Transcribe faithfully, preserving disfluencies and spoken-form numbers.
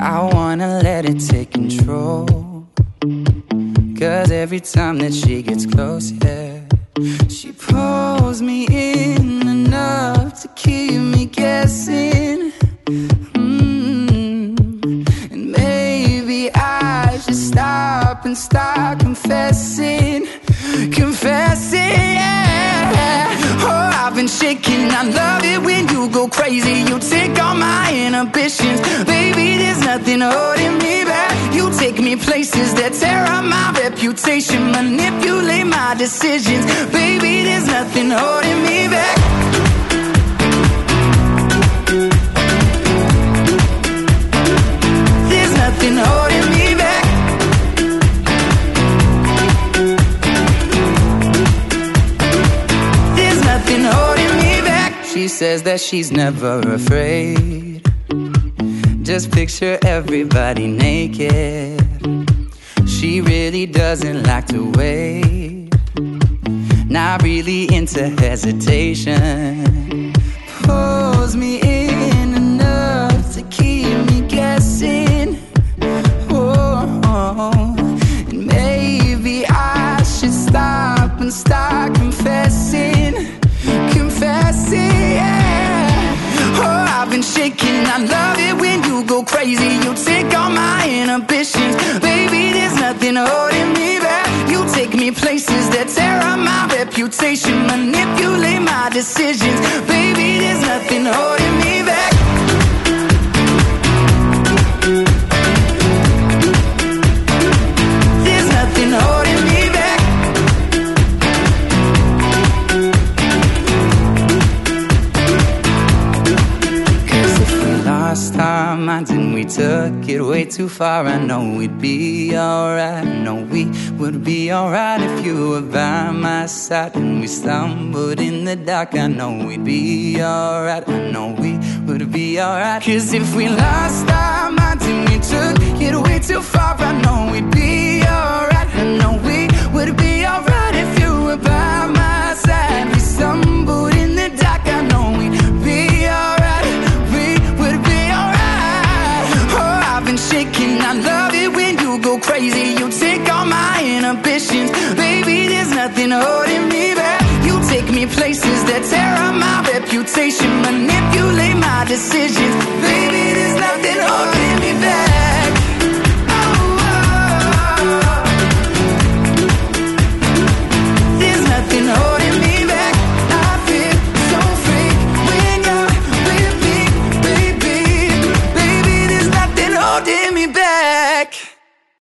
I wanna let it take control, 'cause every time that she gets close, yeah, she pulls me in enough to keep me guessing. mm. And maybe I should stop and start confessing, confessing, yeah. Oh, I've been shaking, I love it when you go crazy. You take all my inhibitions, baby, there's nothing holding me back. You take me places that tear up my reputation, manipulate my decisions, baby, there's nothing holding me back. There's nothing holding me back. There's nothing holding me back. She says that she's never afraid. Just picture everybody naked. She really doesn't like to wait. Not really into hesitation. Pulls me in enough to keep me guessing. Oh, and maybe I should stop and start confessing, confessing, yeah. Oh, I've been shaking, I love it when you go crazy. You take all my inhibitions, baby, there's nothing holding me back. You take me places that tear up my reputation, manipulate my decisions, baby, there's nothing holding me back. There's nothing holding me back. Lost our minds and we took it way too far. I know we'd be alright. I know we would be alright if you were by my side. And we stumbled in the dark. I know we'd be alright. I know we would be alright. 'Cause if we lost our minds and we took it way too far, I know we'd be alright. I know we would be alright if you were by my side. We stumbled in the dark. I know we'd be alright. Shaking, I love it when you go crazy. You take all my inhibitions, baby, there's nothing holding me back. You take me places that tear up my reputation, manipulate my decisions, baby, there's nothing